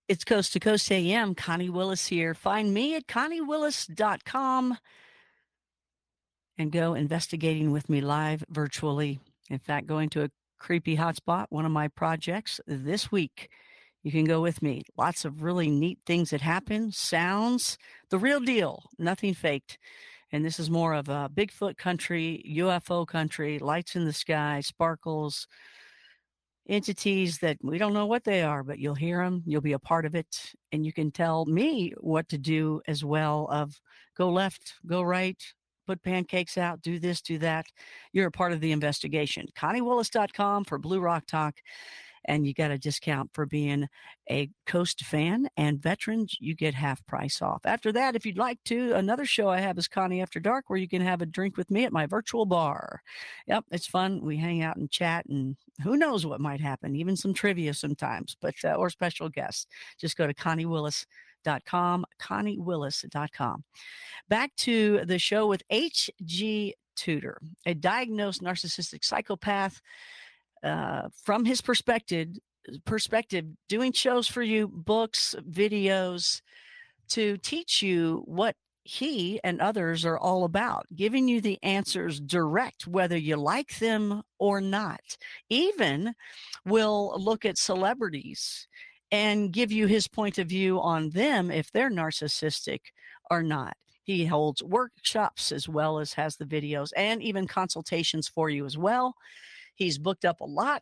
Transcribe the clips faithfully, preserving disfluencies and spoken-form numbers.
It's Coast to Coast A M. Connie Willis here. Find me at connie willis dot com and go investigating with me live virtually. In fact, going to a creepy hotspot, one of my projects this week. You can go with me. Lots of really neat things that happen, sounds, the real deal, nothing faked. And this is more of a Bigfoot country, U F O country, lights in the sky, sparkles, entities that we don't know what they are, but you'll hear them, you'll be a part of it, and you can tell me what to do as well of go left, go right, put pancakes out, do this, do that. You're a part of the investigation. connie willis dot com for Blue Rock Talk, and you got a discount for being a Coast fan, and veterans, you get half price off. After that, if you'd like to, another show I have is Connie After Dark, where you can have a drink with me at my virtual bar. Yep, it's fun. We hang out and chat, and who knows what might happen, even some trivia sometimes, but uh, or special guests. Just go to connie willis dot com, connie willis dot com. Back to the show with H G Tudor, a diagnosed narcissistic psychopath. Uh, from his perspective, perspective, doing shows for you, books, videos, to teach you what he and others are all about, giving you the answers direct, whether you like them or not. Even will look at celebrities and give you his point of view on them if they're narcissistic or not. He holds workshops as well as has the videos and even consultations for you as well. He's booked up a lot.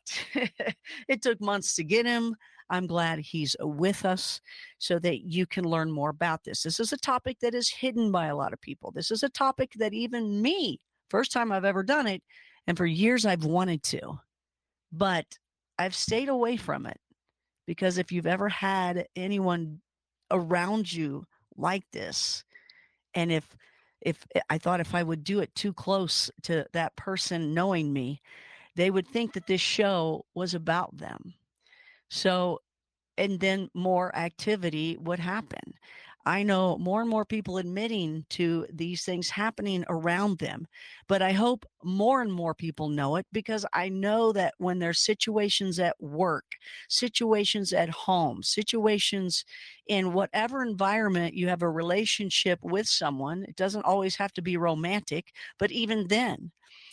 It took months to get him. I'm glad he's with us so that you can learn more about this. This is a topic that is hidden by a lot of people. This is a topic that even me, first time I've ever done it, and for years I've wanted to, but I've stayed away from it because if you've ever had anyone around you like this, and if if I thought if I would do it too close to that person knowing me, they would think that this show was about them. So, and then more activity would happen. I know more and more people admitting to these things happening around them, but I hope more and more people know it because I know that when there's situations at work, situations at home, situations in whatever environment you have a relationship with someone, it doesn't always have to be romantic, but even then,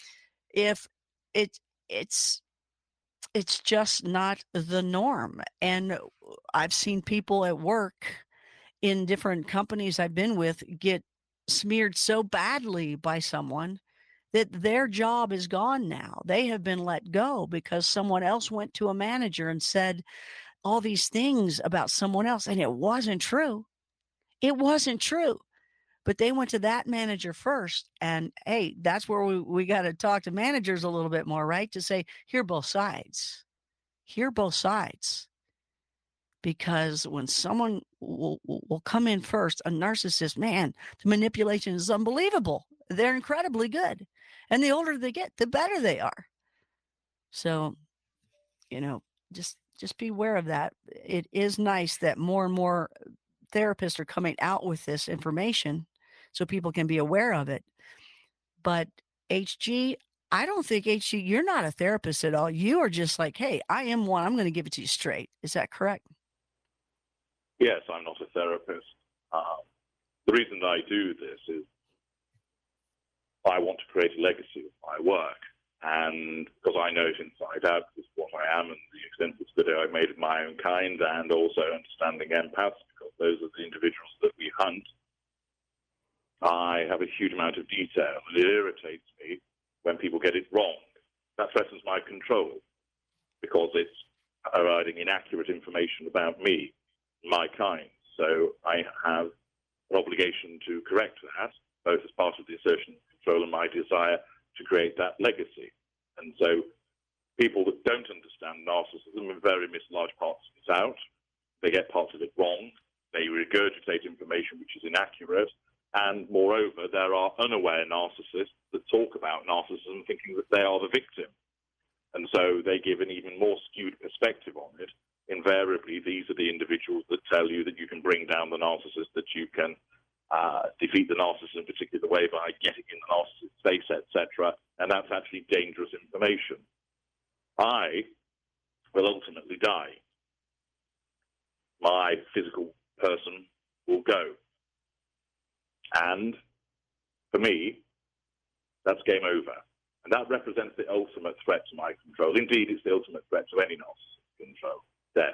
if it it's it's just not the norm. And I've seen people at work in different companies I've been with get smeared so badly by someone that their job is gone now. They have been let go because someone else went to a manager and said all these things about someone else, and it wasn't true. It wasn't true. But they went to that manager first. And hey, that's where we, we got to talk to managers a little bit more, right? To say, hear both sides. Hear both sides. Because when someone will, will come in first, a narcissist, man, the manipulation is unbelievable. They're incredibly good. And the older they get, the better they are. So, you know, just just be aware of that. It is nice that more and more therapists are coming out with this information so people can be aware of it. But H G, I don't think H G, you're not a therapist at all. You are just like, hey, I am one. I'm going to give it to you straight. Is that correct? Yes, I'm not a therapist. Um, the reason that I do this is I want to create a legacy of my work. And because I know it inside out, this is what I am and the extensive study I've made of my own kind, and also understanding empaths, because those are the individuals that we hunt. I have a huge amount of detail, and it irritates me when people get it wrong. That threatens my control, because it's providing inaccurate information about me, my kind. So I have an obligation to correct that, both as part of the assertion of control and my desire to create that legacy. And so people that don't understand narcissism and very miss large parts of it out. They get parts of it wrong. They regurgitate information which is inaccurate. And moreover, there are unaware narcissists that talk about narcissism thinking that they are the victim. And so they give an even more skewed perspective on it. Invariably, these are the individuals that tell you that you can bring down the narcissist, that you can uh, defeat the narcissist in a particular way by getting in the narcissist's face, et cetera. And that's actually dangerous information. I will ultimately die. my physical person will go. And for me, that's game over. And that represents the ultimate threat to my control. Indeed, it's the ultimate threat to any narcissistic control, death.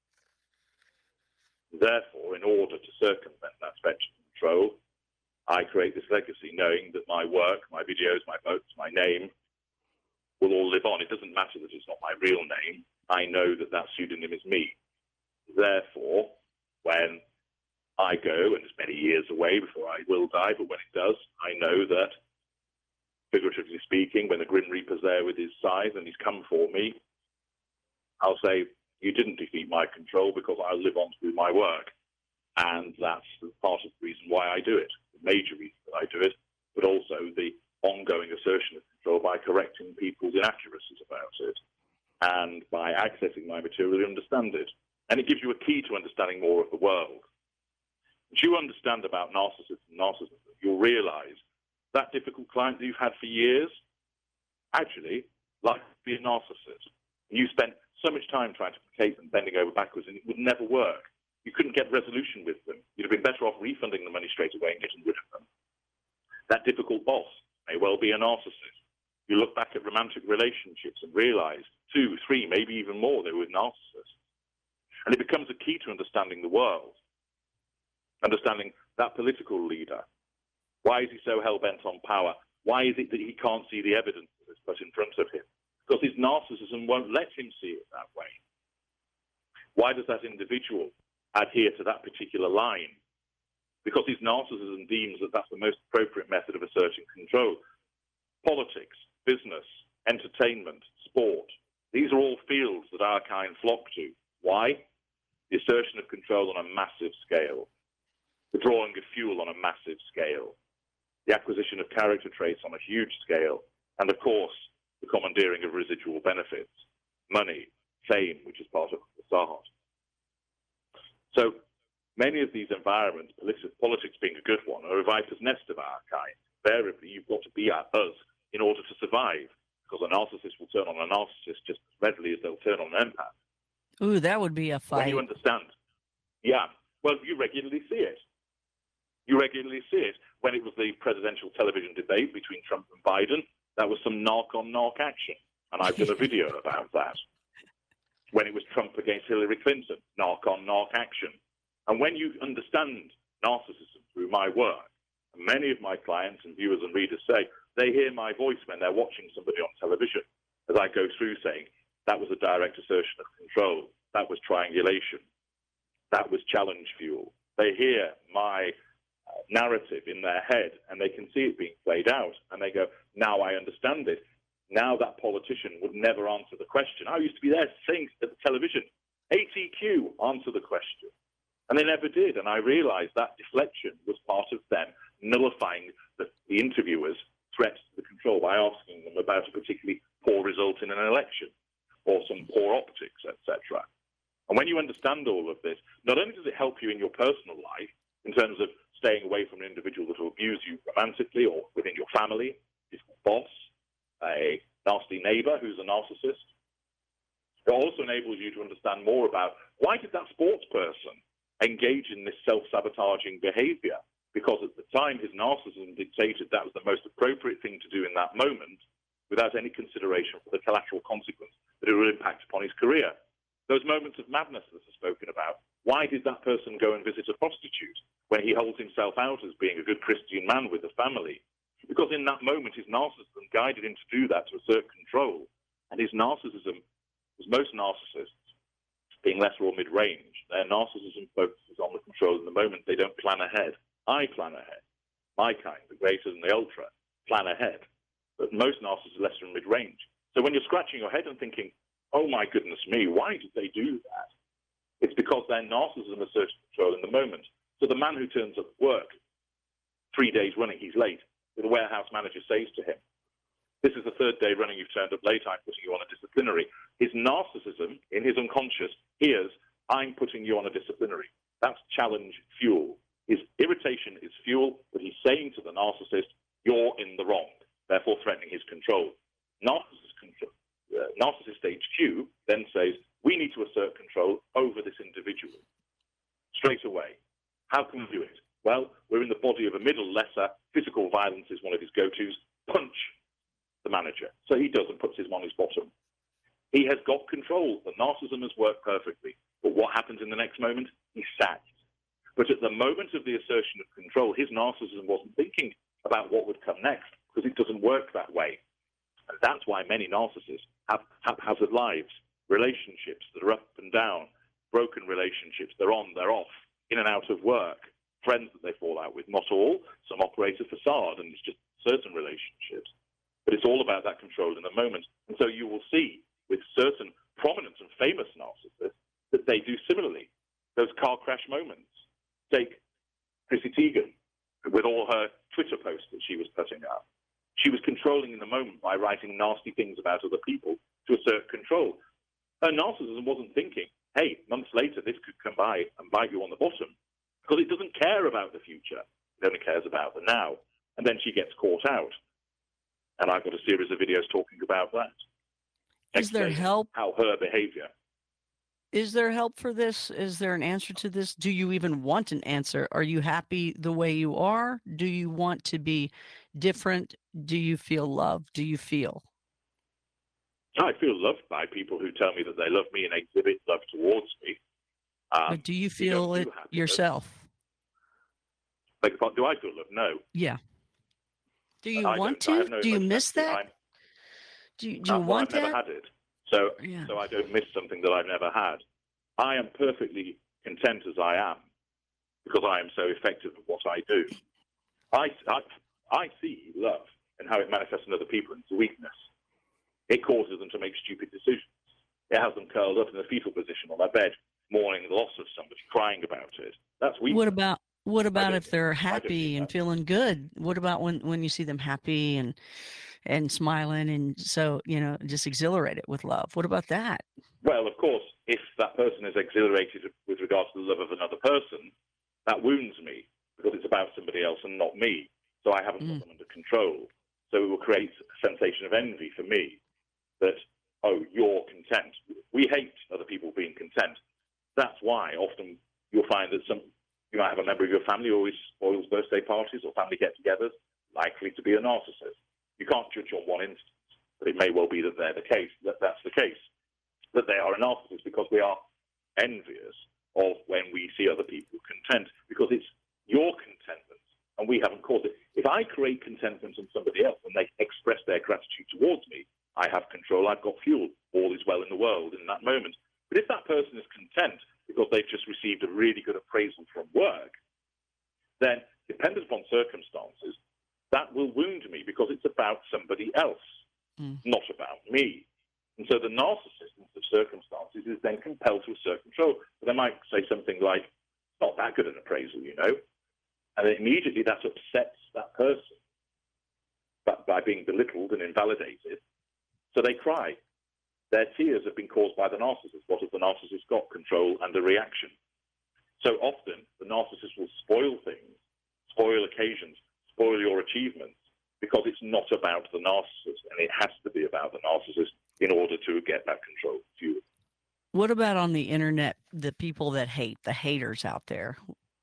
Therefore, in order to circumvent that threat to control, I create this legacy, knowing that my work, my videos, my books, my name will all live on. It doesn't matter that it's not my real name. I know that that pseudonym is me. Therefore, when I go, and it's many years away before I will die, but when it does, I know that, figuratively speaking, when the Grim Reaper's there with his scythe and he's come for me, I'll say, you didn't defeat my control because I'll live on to do my work. And that's part of the reason why I do it, the major reason that I do it, but also the ongoing assertion of control by correcting people's inaccuracies about it and by accessing my material to understand it. And it gives you a key to understanding more of the world. Once you understand about narcissism, narcissism, you'll realize that difficult client that you've had for years, actually, like to be a narcissist. You spent so much time trying to placate them, bending over backwards, and it would never work. You couldn't get resolution with them. You'd have been better off refunding the money straight away and getting rid of them. That difficult boss may well be a narcissist. You look back at romantic relationships and realize two, three, maybe even more, they were narcissists. And it becomes a key to understanding the world, understanding that political leader. Why is he so hell-bent on power? Why is it that he can't see the evidence that is put in front of him? Because his narcissism won't let him see it that way. Why does that individual adhere to that particular line? Because his narcissism deems that that's the most appropriate method of asserting control. Politics, business, entertainment, sport, these are all fields that our kind flock to. Why? The assertion of control on a massive scale, the drawing of fuel on a massive scale, the acquisition of character traits on a huge scale, and of course, the commandeering of residual benefits, money, fame, which is part of the facade. So many of these environments, politics being a good one, are a viper's nest of our kind. Invariably, you've got to be at us in order to survive, because a narcissist will turn on a narcissist just as readily as they'll turn on an empath. Ooh, that would be a fight. When you understand. Yeah. Well, you regularly see it. You regularly see it. When it was the presidential television debate between Trump and Biden, that was some narc-on-narc action. And I've done a video about that. When it was Trump against Hillary Clinton, narc-on-narc action. And when you understand narcissism through my work, and many of my clients and viewers and readers say, they hear my voice when they're watching somebody on television, as I go through saying, that was a direct assertion of control. That was triangulation. That was challenge fuel. They hear my uh, narrative in their head, and they can see it being played out, and they go, now I understand it. Now that politician would never answer the question. I used to be there saying at the television, A T Q, answer the question. And they never did, and I realized that deflection was part of them nullifying the, the interviewer's threat to the control by asking them about a particularly poor result in an election or some poor optics, et cetera. And when you understand all of this, not only does it help you in your personal life in terms of staying away from an individual that will abuse you romantically or within your family, his boss, a nasty neighbor who's a narcissist, it also enables you to understand more about why did that sports person engage in this self-sabotaging behavior? Because at the time, his narcissism dictated that was the most appropriate thing to do in that moment without any consideration for the collateral consequence that it would impact upon his career. Those moments of madness that are spoken about, why did that person go and visit a prostitute when he holds himself out as being a good Christian man with a family? Because in that moment, his narcissism guided him to do that to assert control. And his narcissism, as most narcissists, being less or mid-range, their narcissism focuses on the control in the moment. They don't plan ahead. I plan ahead. My kind, the greater and the ultra, plan ahead. But most narcissists are less than mid-range. So when you're scratching your head and thinking, oh my goodness me, why did they do that? It's because their narcissism asserts control in the moment. So the man who turns up at work three days running, he's late, the warehouse manager says to him, this is the third day running you've turned up late, I'm putting you on a disciplinary. His narcissism, in his unconscious, hears, I'm putting you on a disciplinary. That's challenge fuel. His irritation is fuel, but he's saying to the narcissist, you're in the wrong, therefore threatening his control. Narcissist, control, uh, narcissist H Q then says, we need to assert control over this individual. straight away. How can we do it? Well, we're in the body of a middle lesser. Physical violence is one of his go-tos. Punch the manager. So he does and puts him on his bottom. He has got control. The narcissism has worked perfectly. But what happens in the next moment? He's sacked. But at the moment of the assertion of control, his narcissism wasn't thinking about what would come next, because it doesn't work that way. And that's why many narcissists have haphazard lives, relationships that are up and down, broken relationships, they're on, they're off, in and out of work, friends that they fall out with, not all. Some operate a facade, and it's just certain relationships. But it's all about that control in the moment. And so you will see with certain prominent and famous narcissists that they do similarly. Those car crash moments. Take Chrissy Teigen with all her Twitter posts that she was putting out. She was controlling in the moment by writing nasty things about other people to assert control. Her narcissism wasn't thinking, hey, months later this could come by and bite you on the bottom, because it doesn't care about the future. It only cares about the now. And then she gets caught out. And I've got a series of videos talking about that. Is there help? How her behavior. Is there help for this? Is there an answer to this? Do you even want an answer? Are you happy the way you are? Do you want to be different? Do you feel love? Do you feel? I feel loved by people who tell me that they love me and exhibit love towards me. Um, but do you feel it yourself? Like, do I feel love? No. Yeah. Do you I want to? No do you miss that? I'm, do you, do you uh, want well, I've that? never had it. So, yeah. so I don't miss something that I've never had. I am perfectly content as I am because I am so effective at what I do. I, I, I see love and how it manifests in other people into weakness. It causes them to make stupid decisions. It has them curled up in a fetal position on their bed, mourning the loss of somebody, crying about it. That's weakness. What about what about if they're happy and feeling good? What about when, when you see them happy and and smiling and so, you know, just exhilarated with love? What about that? Well, of course, if that person is exhilarated with regard to the love of another person, that wounds me because it's about somebody else and not me. So I haven't got Mm. them under control. So it will create a sensation of envy for me that, oh, you're content. We hate other people being content. That's why often you'll find that some you might have a member of your family who always spoils birthday parties or family get-togethers, likely to be a narcissist. You can't judge on one instance, but it may well be that they're the case, that that's the case, that they are a narcissist because we are envious of when we see other people content, because it's your contentment and we haven't caused it. If I create contentment in somebody else and they express their gratitude towards me, I have control, I've got fuel, all is well in the world in that moment. But if that person is content because they've just received a really good appraisal from work, then dependent upon circumstances, that will wound me because it's about somebody else, Mm. not about me. And so the narcissist of circumstances is then compelled to assert control. But they might say something like, it's not that good an appraisal, you know. And immediately that upsets that person but by being belittled and invalidated. So they cry. Their tears have been caused by the narcissist. What has the narcissist got? Control and a reaction. So often the narcissist will spoil things, spoil occasions, spoil your achievements, because it's not about the narcissist, and it has to be about the narcissist in order to get that control fuel. What about on the internet, the people that hate, the haters out there?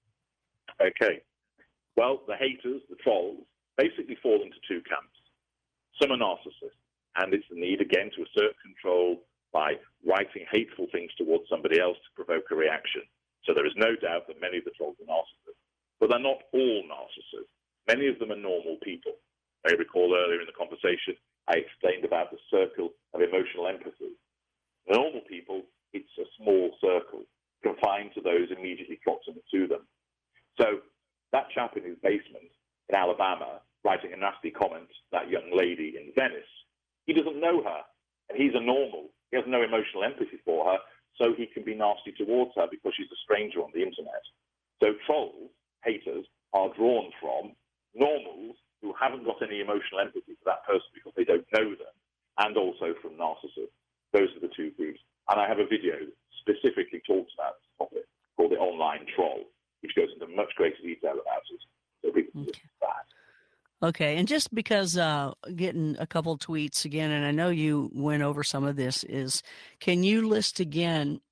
Okay. Well, the haters, the trolls, basically fall into two camps. Some are narcissists, and it's the need, again, to assert control by writing hateful things towards somebody else to provoke a reaction. So there is no doubt that many of the trolls are narcissists. But they're not all narcissists. Many of them are normal people. I recall earlier in the conversation, I explained about the circle of emotional empathy. Normal people, it's a small circle, confined to those immediately proximate to them. So that chap in his basement in Alabama, writing a nasty comment to that young lady in Venice, he doesn't know her, and he's a normal. He has no emotional empathy for her, so he can be nasty towards her because she's a stranger on the internet. So trolls, haters, are drawn from normals who haven't got any emotional empathy for that person because they don't know them, and also from narcissists. Those are the two groups. And I have a video that specifically talks about this topic called The Online Troll, which goes into much greater detail about it. So people can listen to that. Okay, and just because uh, getting a couple tweets again, and I know you went over some of this, is can you list again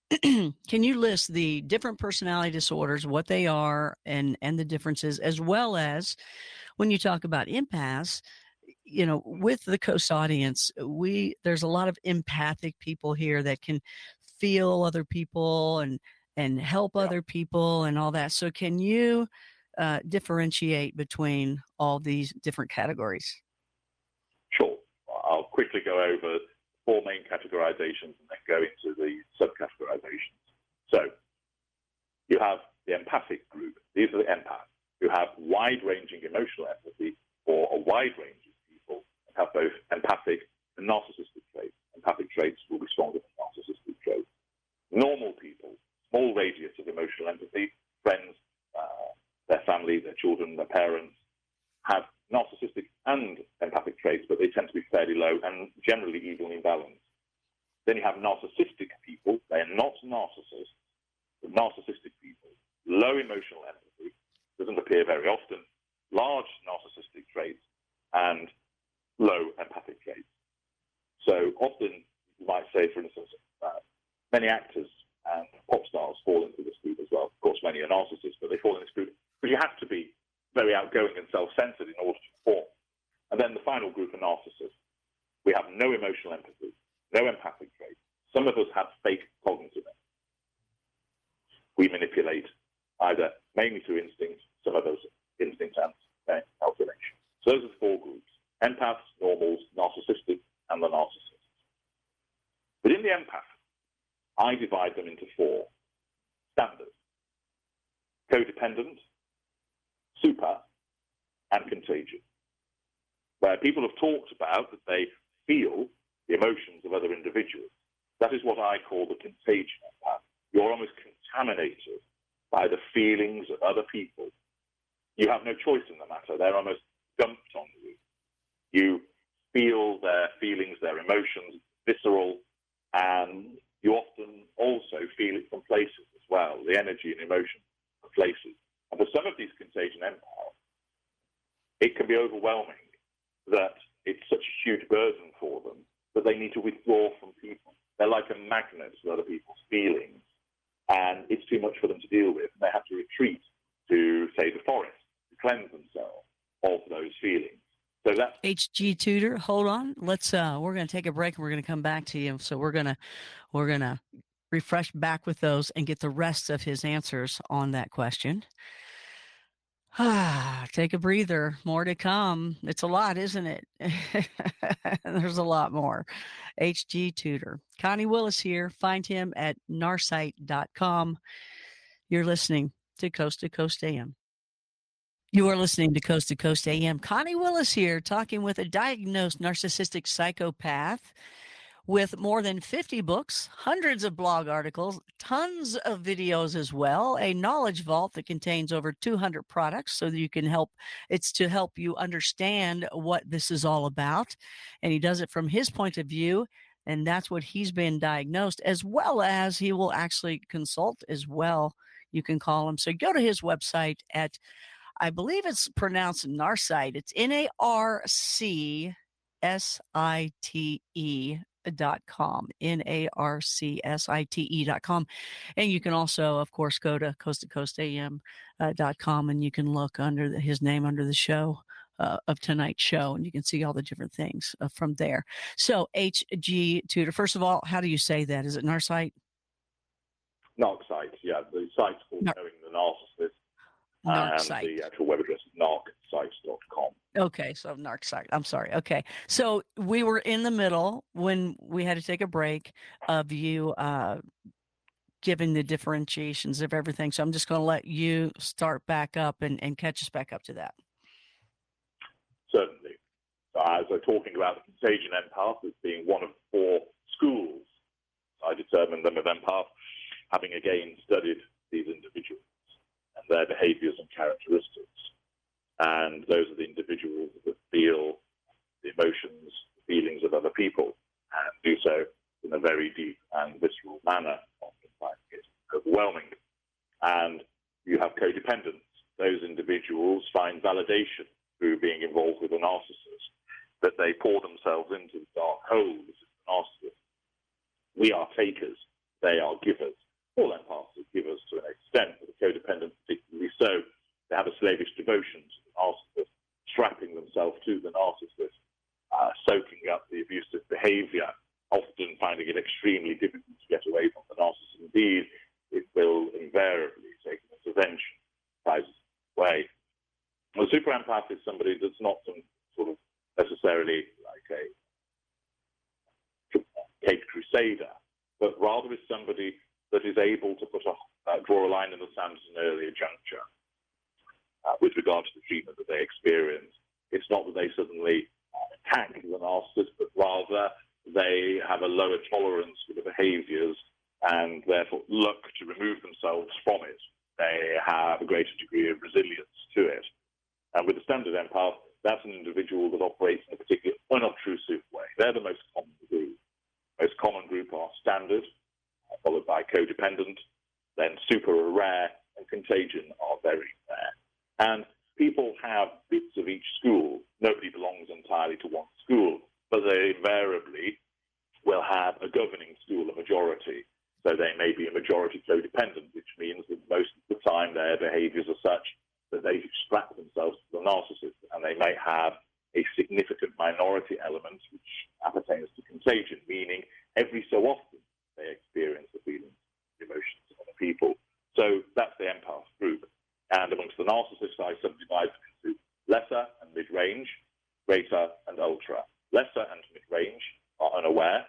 can you list the different personality disorders, what they are, and and the differences, as well as when you talk about empaths, you know, with the Coast audience, we there's a lot of empathic people here that can feel other people and and help Yeah, other people and all that. So can you uh, differentiate between all these different categories? sure. I'll quickly go over four main categorizations and then go into the subcategorizations. So you have the empathic group. These are the empaths who have wide-ranging emotional empathy, or a wide range of people that have both empathic and narcissistic traits. Empathic traits will be stronger than narcissistic traits. Normal people, small radius of emotional empathy, friends, uh, their family, their children, their parents, have narcissistic and empathic traits, but they tend to be fairly low and generally evenly balanced. Then you have narcissistic people. They are not narcissists, but narcissistic people. Low emotional empathy, doesn't appear very often, large narcissistic traits, and low empathic traits. So often you might say, for instance, uh, many actors and pop stars fall into this group as well. Of course, many are narcissists, but they fall in this group because you have to be very outgoing and self-centered in order to perform. And then the final group are narcissists. We have no emotional empathy, no empathic traits. Some of us have fake cognitive empathy. We manipulate either mainly through instinct, some of those instinct and uh, calculation. So those are the four groups: empaths, normals, narcissistic, and the narcissists. Within the empath, I divide them into four standards: codependent, super, and contagious, where people have talked about that they feel the emotions of other individuals. That is what I call the contagion empath. You're almost contaminated by the feelings of other people. You have no choice in the matter. They're almost dumped on you. You feel their feelings, their emotions, visceral, and you often also feel it from places as well, the energy and emotion from places. And for some of these contagion empaths, it can be overwhelming that it's such a huge burden for them that they need to withdraw from people. They're like a magnet to other people's feelings, and it's too much for them to deal with. They have to retreat to, say, the forest to cleanse themselves of those feelings. So that's H G Tudor, hold on. Let's uh we're going to take a break and we're going to come back to you. So we're going to we're going to refresh back with those and get the rest of his answers on that question. Ah, take a breather. More to come. It's a lot, isn't it? There's a lot more. H G Tudor. Connie Willis here. Find him at narsite dot com. You're listening to Coast to Coast A M. You are listening to Coast to Coast A M. Connie Willis here, talking with a diagnosed narcissistic psychopath with more than fifty books, hundreds of blog articles, tons of videos as well, a knowledge vault that contains over two hundred products so that you can help, it's to help you understand what this is all about. And he does it from his point of view, and that's what he's been diagnosed, as well as he will actually consult as well. You can call him. So go to his website at, I believe it's pronounced Narsite. It's N A R C S I T E dot com, N A R C S I T E dot com. And you can also, of course, go to coast to coast A M dot com and you can look under the, his name under the show uh, of tonight's show, and you can see all the different things uh, from there. So H G Tudor, first of all, how do you say that? Is it Narsite? Narcsite, yeah. The site's called Nar- Knowing the Narcissist, Narcsite. and the actual web address is narcsite dot com. Okay, so Narcsite. I'm sorry. Okay, so we were in the middle when we had to take a break of you uh, giving the differentiations of everything. So I'm just going to let you start back up and, and catch us back up to that. Certainly. So as we're talking about the contagion empath as being one of four schools, I determined them of empath, having again studied these individuals and their behaviors and characteristics. And those are the individuals that feel the emotions, the feelings of other people, and do so in a very deep and visceral manner, often finding it overwhelming. And you have codependents. Those individuals find validation through being involved with a narcissist, that they pour themselves into the dark hole. This is the narcissist. We are takers, they are givers. extent, but the codependent particularly so. They have a slavish devotion to the narcissist, strapping themselves to the narcissist, uh, soaking up the abusive behavior, often finding it extremely difficult to get away from the narcissist. Indeed, it will invariably take an intervention, tries away. Well, a super empath is somebody that's not some sort of necessarily like a Cape Crusader, but rather is somebody that is able to put a, uh, draw a line in the sand at an earlier juncture uh, with regard to the treatment that they experience. It's not that they suddenly attack the narcissist, but rather they have a lower tolerance for the behaviors and therefore look to remove themselves from it. They have a greater degree of resilience to it. And with the standard empath, that's an individual that operates in a particular unobtrusive way. They're the most common group. Most common group are standard, followed by codependent, then super are rare, and contagion are very rare. And people have bits of each school. Nobody belongs entirely to one school, but they invariably will have a governing school, a majority. So they may be a majority codependent, which means that most of the time their behaviors are such that they strap themselves to the narcissist, and they may have a significant minority element which appertains to contagion, meaning every so often they experience the feelings, the emotions of other people. So that's the empath group. And amongst the narcissists, I subdivide them into lesser and mid-range, greater and ultra. Lesser and mid-range are unaware.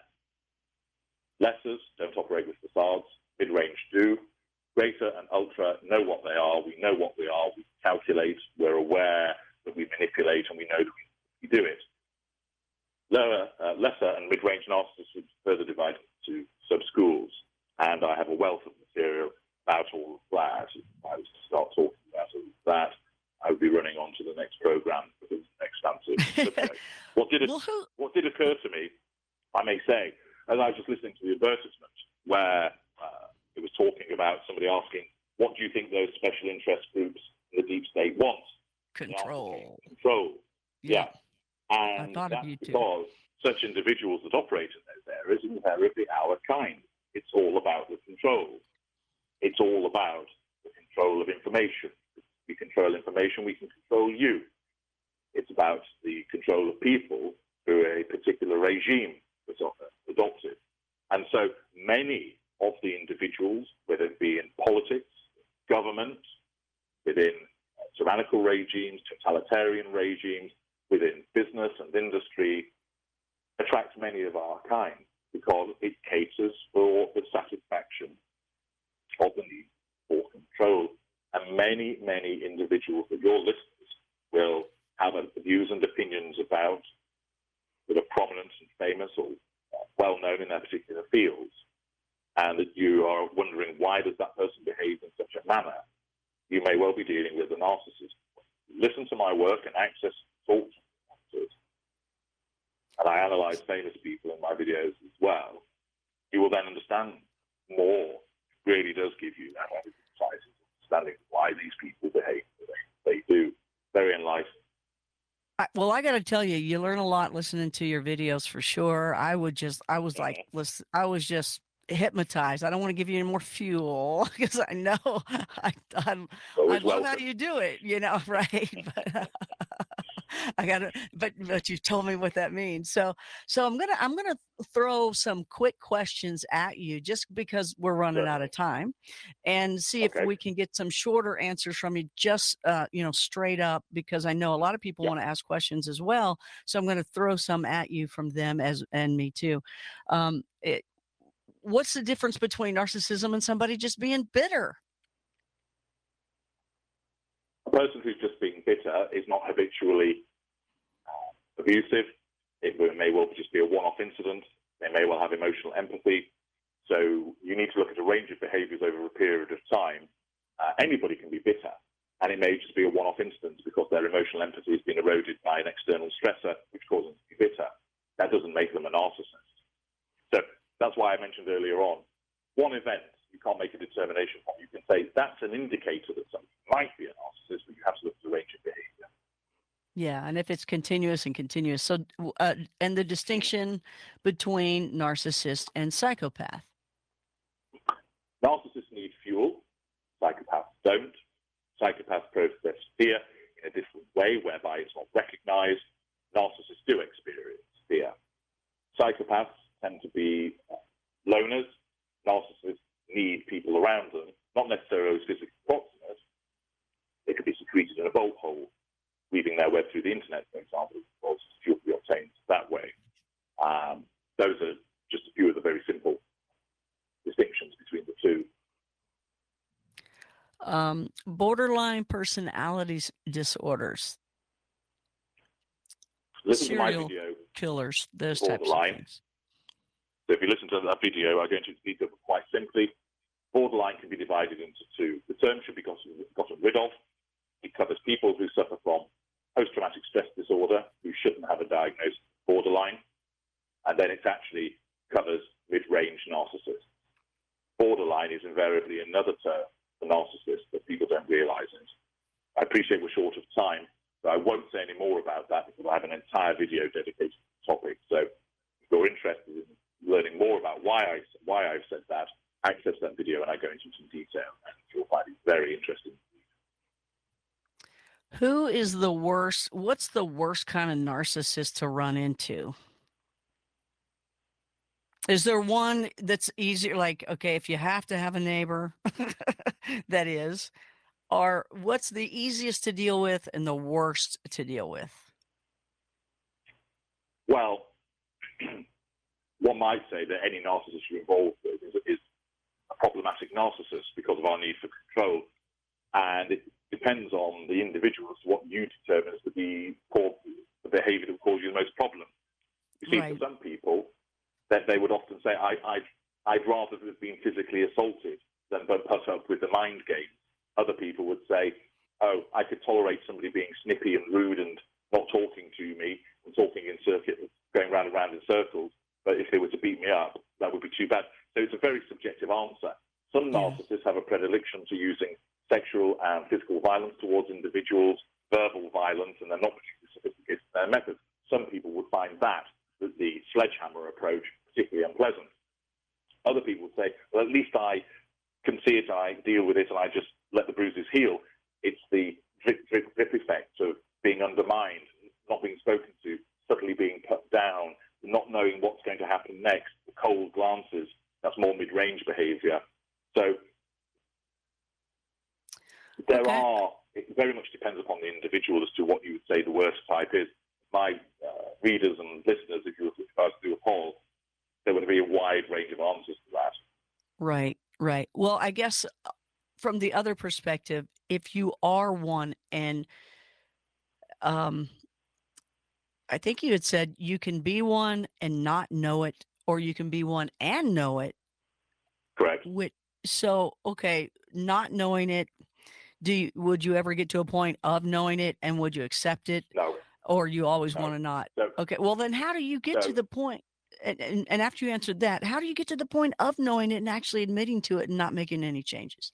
Lessers don't operate with facades. Mid-range do. Greater and ultra know what they are. We know what we are. We calculate. We're aware that we manipulate, and we know that we, we do it. Lower, uh, lesser and mid-range narcissists would further divide into sub-schools. And I have a wealth of material about all of that. If I was to start talking about all of that, I would be running on to the next program for the next answer. what, did it, what did occur to me, I may say, as I was just listening to the advertisement, where uh, it was talking about somebody asking, what do you think those special interest groups in the deep state want? Control. Control. Yeah. yeah. And I thought that's of you too. because such individuals that operate in those areas are invariably our kind. It's all about the control. It's all about the control of information. If we control information, we can control you. It's about the control of people through a particular regime that's adopted. And so many of the individuals, whether it be in politics, government, within tyrannical regimes, totalitarian regimes, within business and industry, attract many of our kind because it caters for the satisfaction of the need for control. And many, many individuals that your listeners will have views and opinions about that are prominent and famous or well known in their particular fields, and that you are wondering why does that person behave in such a manner, you may well be dealing with a narcissist. Listen to my work and access thoughts, and I analyze famous people in my videos as well. You will then understand more. It really does give you that insight, understanding why these people behave the way they do. Very enlightening. I, well, I got to tell you, you learn a lot listening to your videos for sure. I would just, I was like, listen, I was just hypnotized. I don't want to give you any more fuel because I know I, I, I love how you do it, you know, right? But I got to, but but you told me what that means. So so I'm gonna I'm gonna throw some quick questions at you just because we're running out of time, and see if okay. we can get some shorter answers from you, just uh, you know, straight up, because I know a lot of people yeah. want to ask questions as well. So I'm going to throw some at you from them as and me too. Um, it, what's the difference between narcissism and somebody just being bitter? A person who's just being bitter is not habitually uh, abusive. It may well just be a one-off incident. They may well have emotional empathy. So you need to look at a range of behaviors over a period of time. Uh, anybody can be bitter, and it may just be a one-off incident because their emotional empathy has been eroded by an external stressor, which causes them to be bitter. That doesn't make them a narcissist. So that's why I mentioned earlier on, one event, you can't make a determination from. You can say that's an indicator that something might be a narcissist, but you have to look at the range of behavior. Yeah, and if it's continuous and continuous. So, uh, and the distinction between narcissist and psychopath. Narcissists need fuel. Psychopaths don't. Psychopaths process fear in a different way, whereby it's not recognized. Narcissists do experience fear. Psychopaths tend to be loners. Narcissists need people around them, not necessarily physically proximate. They could be secreted in a bolt hole, weaving their web through the internet, for example, or fuel be obtained that way. Um, those are just a few of the very simple distinctions between the two. Um, borderline personalities disorders. Listen Serial to my video, killers, those types of Borderline. things. So if you listen to that video, I'm going to speak up quite simply. Borderline can be divided into two. The term should be gotten, gotten rid of. It covers people who suffer from post-traumatic stress disorder, who shouldn't have a diagnosis of borderline. And then it actually covers mid-range narcissists. Borderline is invariably another term for narcissists that people don't realize it. I appreciate we're short of time, but I won't say any more about that because I have an entire video dedicated to the topic. So if you're interested in learning more about why, I, why I've said that, access that video and I go into some detail, and you'll find it very interesting. Who is the worst? What's the worst kind of narcissist to run into? Is there one that's easier? Like, okay, if you have to have a neighbor, that is, or what's the easiest to deal with and the worst to deal with? Well, one might say that any narcissist you're involved with is, is a problematic narcissist because of our need for control. And it depends on the individual as to what you determine as to be core, the behavior that will cause you the most problem. You see, Right. for some people, that they would often say, I, I'd, I'd rather have been physically assaulted than put up with the mind games. Other people would say, oh, I could tolerate somebody being snippy and rude and not talking to me and talking in circuit, going round and round in circles. But if they were to beat me up, that would be too bad. So it's a very subjective answer. Some Yeah. narcissists have a predilection to using sexual and physical violence towards individuals, verbal violence, and they're not particularly sophisticated in their methods. Some people would find that, the sledgehammer approach, particularly unpleasant. Other people would say, well, at least I can see it, I deal with it, and I just let the bruises heal. It's the drip, drip, drip effect of being undermined, not being spoken to, subtly being put down, not knowing what's going to happen next, the cold glances. That's more mid-range behavior. So there Okay. are, it very much depends upon the individual as to what you would say the worst type is. My uh, readers and listeners, if you were to do a poll, there would be a wide range of answers to that. Right, right. Well, I guess uh, from the other perspective, if you are one, and um, I think you had said you can be one and not know it, or you can be one and know it. Correct. Which, so, okay, not knowing it, do you, would you ever get to a point of knowing it, and would you accept it? No. Or you always No. want to not? No. Okay, well then how do you get to No. the point, and, and, and after you answered that, how do you get to the point of knowing it and actually admitting to it and not making any changes?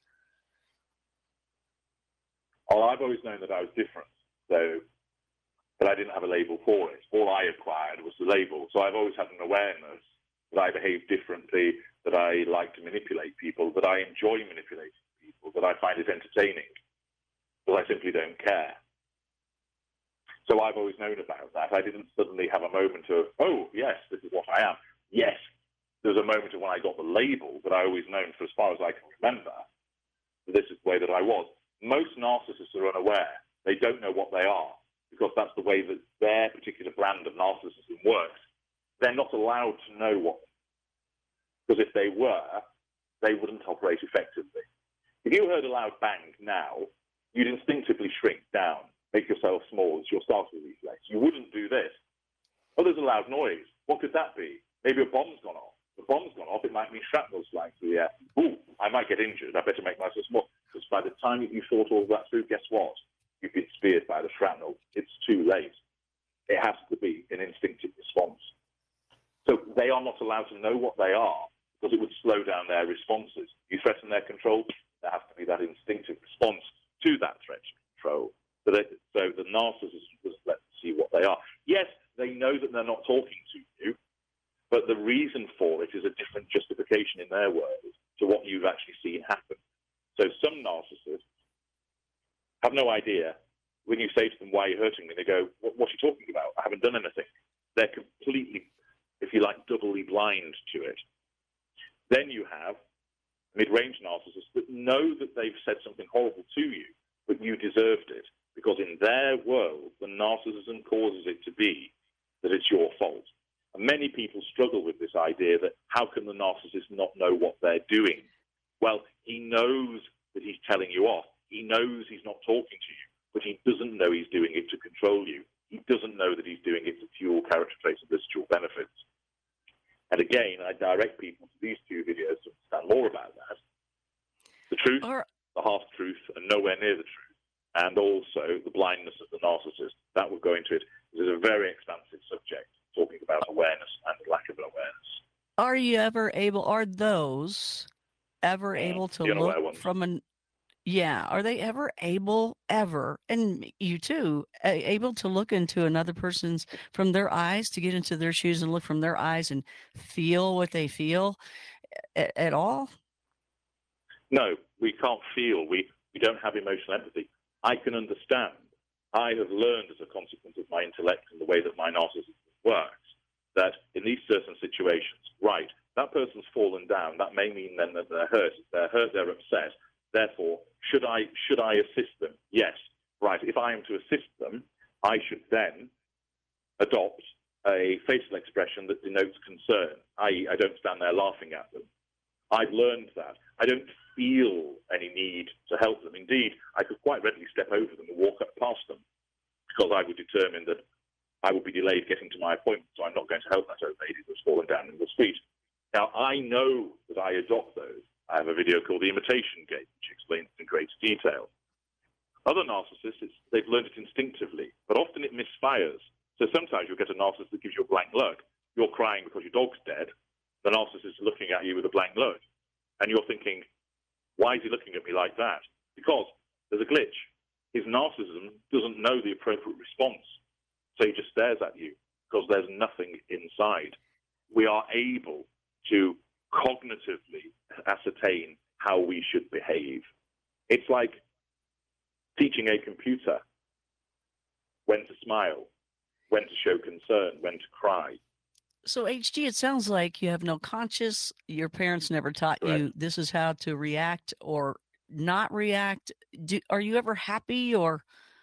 Well, I've always known that I was different, so but I didn't have a label for it. All I acquired was the label. So I've always had an awareness that I behave differently, that I like to manipulate people, that I enjoy manipulating people, that I find it entertaining, that I simply don't care. So I've always known about that. I didn't suddenly have a moment of, oh, yes, this is what I am. Yes, there was a moment of when I got the label, but I always known for as far as I can remember that this is the way that I was. Most narcissists are unaware. They don't know what they are because that's the way that their particular brand of narcissism works. They're not allowed to know what, because if they were, they wouldn't operate effectively. If you heard a loud bang now, you'd instinctively shrink down, make yourself small. It's your startle reflex. You wouldn't do this. Oh, there's a loud noise. What could that be? Maybe a bomb's gone off. If a bomb's gone off, it might mean shrapnel's flying through the air. Ooh, I might get injured. I better make myself small. Because by the time you thought all that through, guess what? You've been speared by the shrapnel. It's too late. It has to be an instinctive response. So they are not allowed to know what they are because it would slow down their responses. You threaten their control, there has to be that instinctive response to that threat to control. So, they, so the narcissist just let them see what they are. Yes, they know that they're not talking to you, but the reason for it is a different justification in their world to what you've actually seen happen. So some narcissists have no idea. When you say to them, why are you hurting me? They go, what, what are you talking about? I haven't done anything. They're completely, if you like, doubly blind to it. Then you have mid-range narcissists that know that they've said something horrible to you, but you deserved it, because in their world, the narcissism causes it to be that it's your fault. And many people struggle with this idea that how can the narcissist not know what they're doing? Well, he knows that he's telling you off. He knows he's not talking to you, but he doesn't know he's doing it to control you. He doesn't know that he's doing it to fuel character traits and residual benefits. And again, I direct people to these two videos to understand more about that. The truth, or, the half-truth, and nowhere near the truth, and also the blindness of the narcissist. That will go into it. This is a very expansive subject, talking about awareness and lack of awareness. Are you ever able, are those ever mm, able to look ones. from an, yeah, are they ever able, ever, and you too, able to look into another person's, from their eyes, to get into their shoes and look from their eyes and feel what they feel at, at all? No, we can't feel. We, we don't have emotional empathy. I can understand. I have learned as a consequence of my intellect and the way that my narcissism works, that in these certain situations, right, that person's fallen down. That may mean then that they're hurt. If they're hurt, they're upset. Therefore, should I should I assist them? Yes. Right. If I am to assist them, I should then adopt a facial expression that denotes concern, that is, I don't stand there laughing at them. I've learned that. I don't feel any need to help them. Indeed, I could quite readily step over them and walk up past them, because I would determine that I would be delayed getting to my appointment, so I'm not going to help that old lady that's fallen down in the street. Now, I know that I adopt those. I have a video called The Imitation Game, which explains it in great detail. Other narcissists, it's, they've learned it instinctively, but often it misfires. So sometimes you'll get a narcissist that gives you a blank look. You're crying because your dog's dead. The narcissist is looking at you with a blank look. And you're thinking, why is he looking at me like that? Because there's a glitch. His narcissism doesn't know the appropriate response. So he just stares at you because there's nothing inside. We are able to cognitively ascertain how we should behave. It's like teaching a computer when to smile, when to show concern, when to cry. So H G, it sounds like you have no conscious, your parents never taught Correct. you this is how to react or not react. Do, are you ever happy or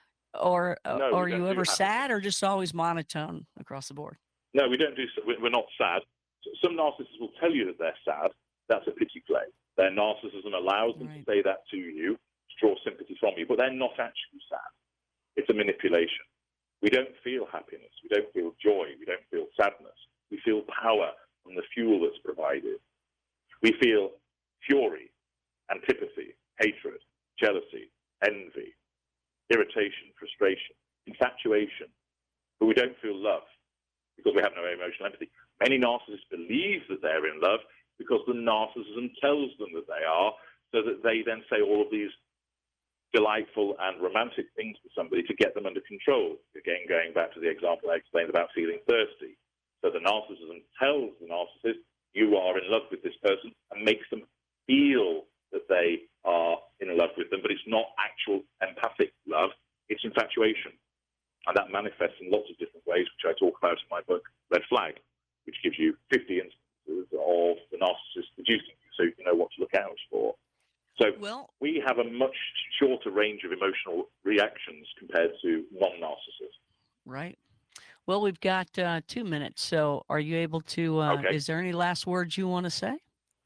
or uh, no, are you ever sad happy. or just always monotone across the board? No, we don't do so. We're not sad. Some narcissists will tell you that they're sad. That's a pity play. Their narcissism allows them Right. to say that to you, to draw sympathy from you, but they're not actually sad. It's a manipulation. We don't feel happiness. We don't feel joy. We don't feel sadness. We feel power from the fuel that's provided. We feel fury, antipathy, hatred, jealousy, envy, irritation, frustration, infatuation. But we don't feel love because we have no emotional empathy. Many narcissists believe that they're in love because the narcissism tells them that they are, so that they then say all of these delightful and romantic things to somebody to get them under control. Again, going back to the example I explained about feeling thirsty. So the narcissism tells the narcissist, you are in love with this person, and makes them feel that they are in love with them, but it's not actual empathic love, it's infatuation. And that manifests in lots of different ways, which I talk about in my book, Red Flag, which gives you fifty instances of the narcissist seducing you, so you know what to look out for. So well, we have a much shorter range of emotional reactions compared to non-narcissists. Right. Well, we've got uh, two minutes, so are you able to, uh, okay. is there any last words you want to say?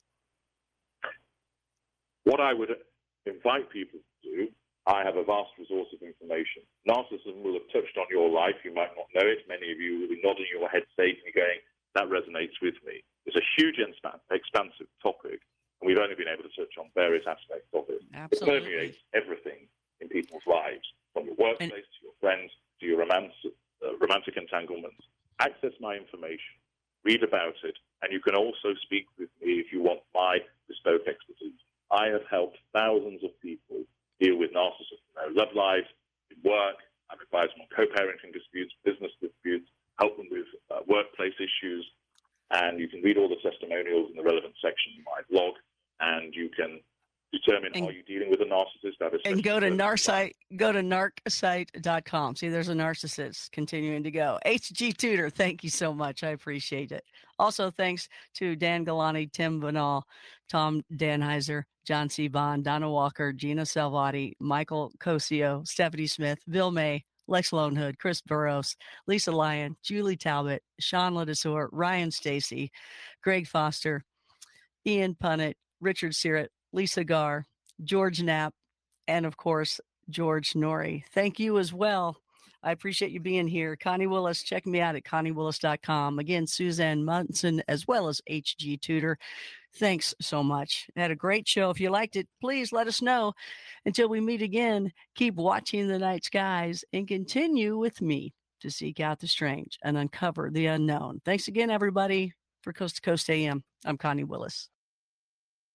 What I would invite people to do, I have a vast resource of information. Narcissism will have touched on your life. You might not know it. Many of you will be nodding your head sagely going, that resonates with me. It's a huge, expansive topic, and we've only been able to touch on various aspects of it. Absolutely. It permeates everything in people's lives, from your workplace And- to your friends to your romance, uh, romantic entanglements. Access my information, read about it, and you can also speak with me if you want my bespoke expertise. I have helped thousands of people deal with narcissism in their love lives, in work. I've advised them on co-parenting disputes, business disputes, help them with uh, workplace issues, and you can read all the testimonials in the relevant section of my blog, and you can determine And- are you dealing with a narcissist. And go to narcissist. go to narc site dot com. See, there's a narcissist continuing to go. H G Tutor, thank you so much. I appreciate it. Also, thanks to Dan Galani, Tim Banal, Tom Danheiser, John C. Bond, Donna Walker, Gina Salvati, Michael Cosio, Stephanie Smith, Bill May, Lex Lonehood, Chris Burrows, Lisa Lyon, Julie Talbot, Sean Ledesor, Ryan Stacy, Greg Foster, Ian Punnett, Richard Sirrett, Lisa Garr, George Knapp, and of course, George Norrie. Thank you as well. I appreciate you being here. Connie Willis, check me out at connie willis dot com. Again, Suzanne Munson, as well as H G Tutor. Thanks so much. Had a great show. If you liked it, please let us know. Until we meet again, keep watching the night skies and continue with me to seek out the strange and uncover the unknown. Thanks again, everybody. For Coast to Coast A M, I'm Connie Willis.